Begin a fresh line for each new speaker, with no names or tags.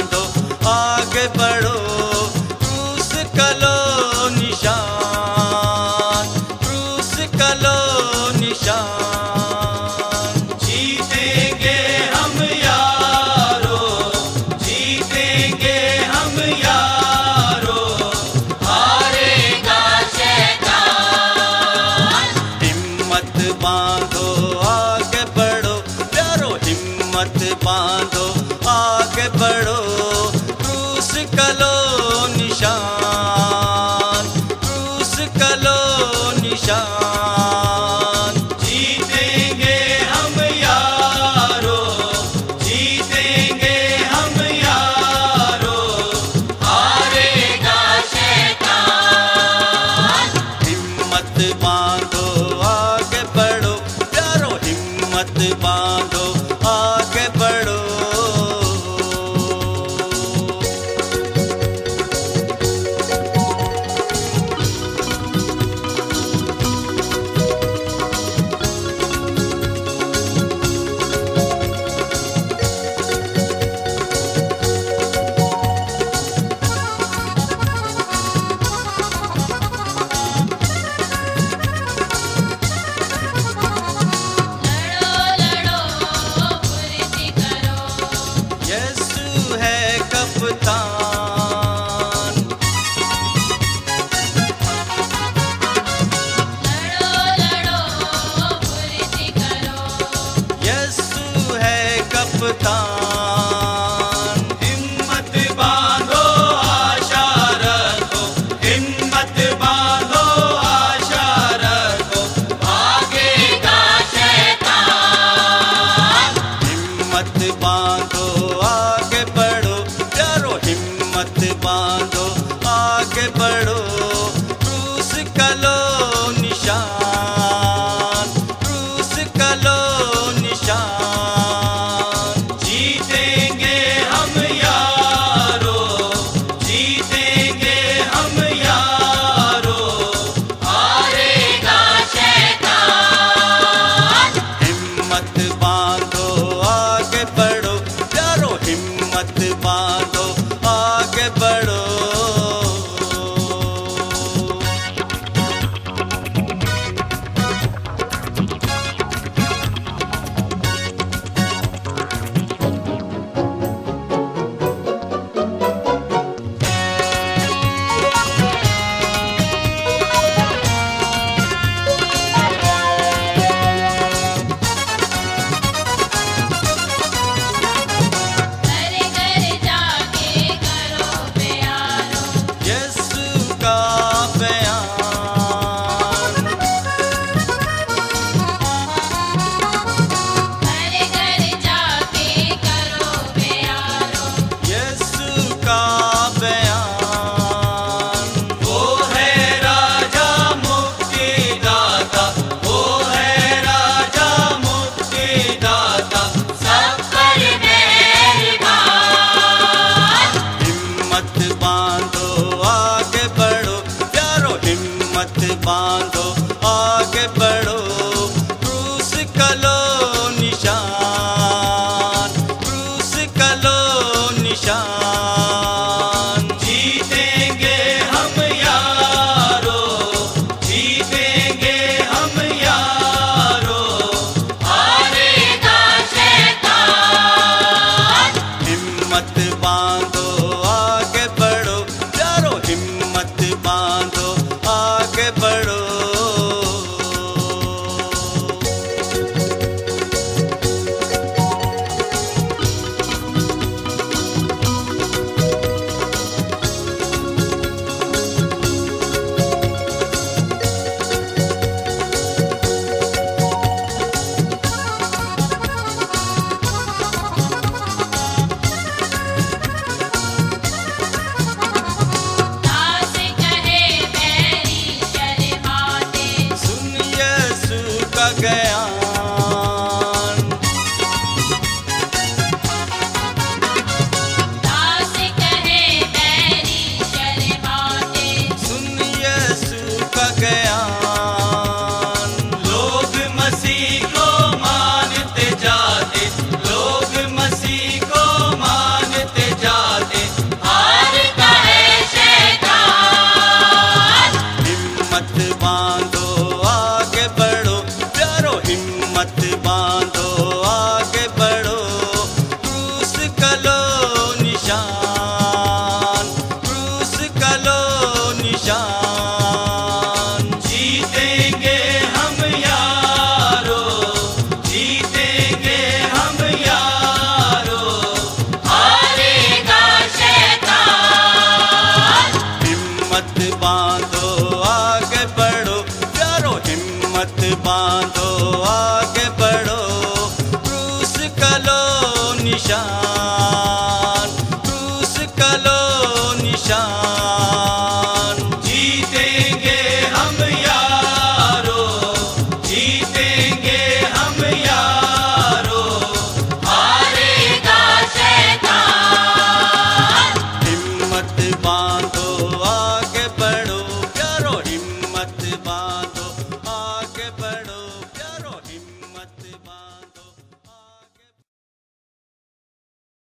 बांधो आगे बढ़ो, क्रूस का लो निशान, क्रूस का लो निशान। जीतेंगे हम यारो, जीतेंगे हम यारो,
हारेगा शैतान।
हिम्मत बांधो आगे बढ़ो प्यारो, हिम्मत बांधो आगे बढ़ो, क्रूस का लो निशान, क्रूस का लो निशान। जीतेंगे हम यारो, जीतेंगे हम यारो,
हारेगा शैतान।
हिम्मत बांधो आगे बढ़ो प्यारो, हिम्मत बांधो आगे बढ़ो।
लड़ो लड़ो फुर्ती करो,
यीशु है कप्तान,
लड़ो लड़ो फुर्ती करो,
यीशु है कप्तान। हिम्मत बांधो आशा रखो, हिम्मत बांधो आशा रखो,
भागेगा शैतान।
हिम्मत बांधो आगे बढ़ो प्यारो, हिम्मत बांधो आगे बढ़ो, क्रूस का लो निशान, क्रूस का लो निशान। जीतेंगे हम यारो, जीतेंगे हम यारो,
हारेगा शैतान।
हिम्मत बांधो आगे बढ़ो प्यारो, हिम्मत बांधो आगे बढ़ो।
घर घर जाके करो प्यारो,
यीशु का बयान,
घर घर जाके करो प्यारो,
यीशु का बयान। वो है राजा मुक्तिदाता, वो है राजा मुक्तिदाता,
सब पर मेहरबान।
हिम्मत बांधो आगे बढ़ो प्यारो, हिम्मत बांधो आगे बढ़ो, क्रूस का लो निशान, क्रूस का लो निशान। जीतेंगे हम यारो, जीतेंगे हम यारो,
हारेगा शैतान।
हिम्मत बांधो आगे बढ़ो प्यारो, हिम्मत बांधो आगे बढ़ो। जान।